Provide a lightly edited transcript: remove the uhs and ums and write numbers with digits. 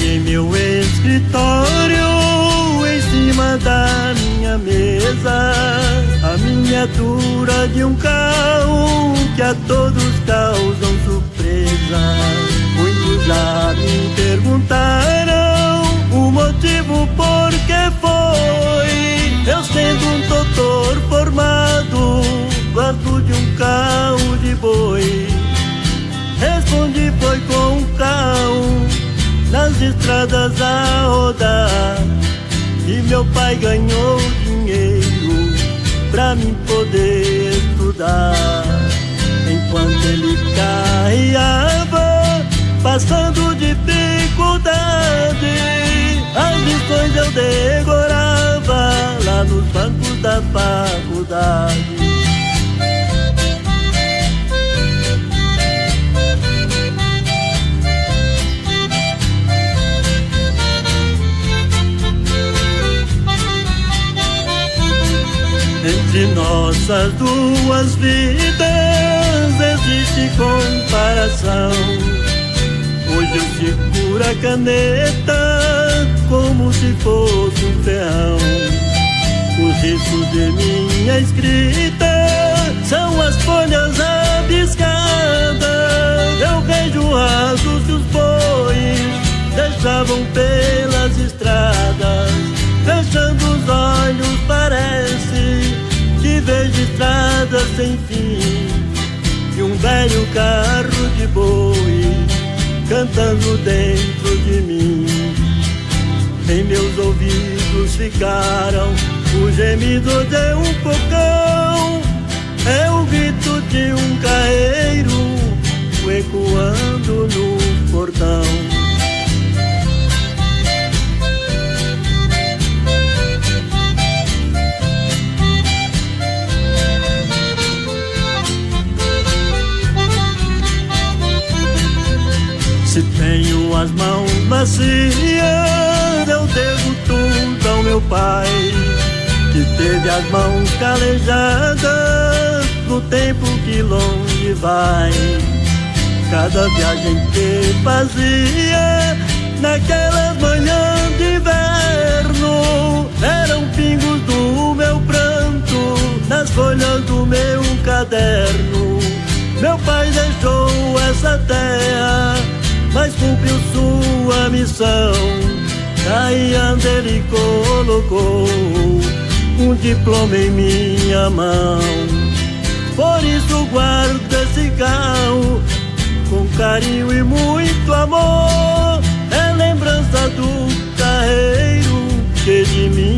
em meu escritório, em cima da minha mesa, a miniatura de um cão que a todos causam surpresa. Muitos já me perguntaram o motivo por que foi. Eu sendo um doutor formado, gosto de um carro de boi. Respondi foi com um carro nas estradas a rodar, e meu pai ganhou dinheiro pra mim poder estudar. Enquanto ele carreava, passando dificuldade, as lições eu decorava lá nos bancos da faculdade. Entre nossas duas vidas existe comparação. Hoje eu seguro a caneta como se fosse um ferrão. Os riscos de minha escrita são as folhas rabiscadas. Eu vejo rasgos que os bois deixavam pelas estradas. Fechando os olhos parece que vejo estradas sem fim, e um velho carro de boi cantando dentro de mim. Em meus ouvidos ficaram o gemido de um pocão, é o grito de um carreiro ecoando no portão. Se tenho as mãos macias, eu devo tudo ao meu pai, que teve as mãos calejadas no tempo que longe vai. Cada viagem que fazia naquelas manhãs de inverno eram pingos do meu pranto nas folhas do meu caderno. Meu pai deixou essa terra, mas cumpriu sua missão. Caíando ele colocou um diploma em minha mão. Por isso guardo esse carro com carinho e muito amor. É lembrança do carreiro que de mim